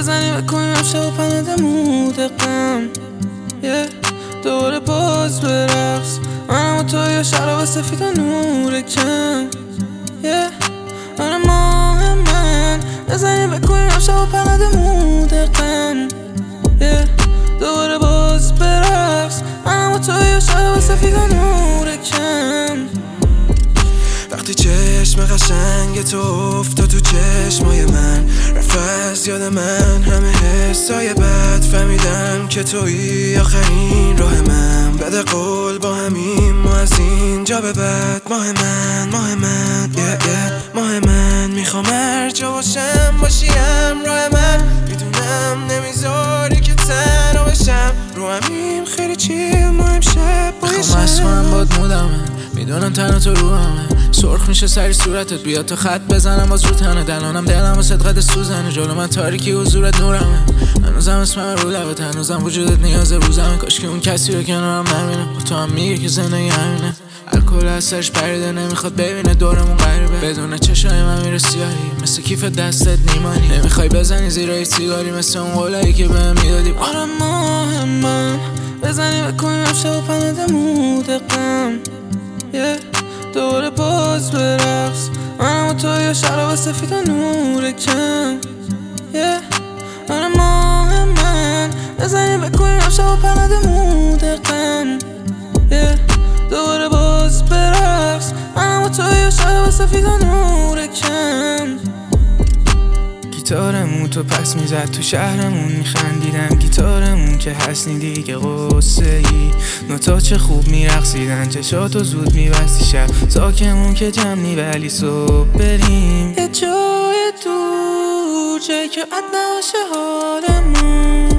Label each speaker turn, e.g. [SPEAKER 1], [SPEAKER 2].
[SPEAKER 1] بزنیم بکنیم امشب و پندمون دقم دوباره باز برقص منم و تو یا شراب سفید و نور کم آره ماه من بزنیم بکنیم امشب و پندمون دقم دوباره باز برقص منم و تو یا شراب سفید و نور کم
[SPEAKER 2] وقتی چشم قشنگ تو افتاد تو چشمای من رفت از یاد من همه حسای بد فهمیدم که تویی آخرین راه من بده قول با همین ما از اینجا به بعد ماه من ماه من میخوام هر جا باشم باشیم راه من میدونم نمیذاری که تنها بشم رو همین خیلی چیل ما امشب
[SPEAKER 1] میخوام از کنم باد مودمه میدونم تنها تو رو همه سرخ میشه سری صورتت بیاد تا خط بزنم باز رو تنه دلانم دلم و صدقت سوزنه جلو من تاریکی حضورت نورمه هنوزم اسمم رو لبت هنوزم وجودت نیاز روزمه کاش که اون کسی رو کنارم نبینه با تو هم میگه که زندگی همینه الکل از سرش پریده نمیخواد ببینه دورمون غریبه بدون چشای من میره سیاهی مثل کیف دستت نیمانی نمیخوای بزنی زیرای سیگاری مثل اون قولایی که بهم میدادی آره ماه من بزنی بکنیم امشب و پندمون دقم دوباره باز برقص منم و تو یا شراب سفید و نور کم آره ماه من بزنیم بکنیم امشب و پندمون دقم دوباره باز برقص منم و تو یا شراب سفید و نور کم گیتارمون تو پس میزد تو شهرمون میخندیدن گیتارمون که هستنی دیگه قصه ای نوتا چه خوب میرقصیدن چشاتو زود میبستی شب ساکمون که جمعی ولی صبح بریم یه جای دور جایی که بد نباشه حالمون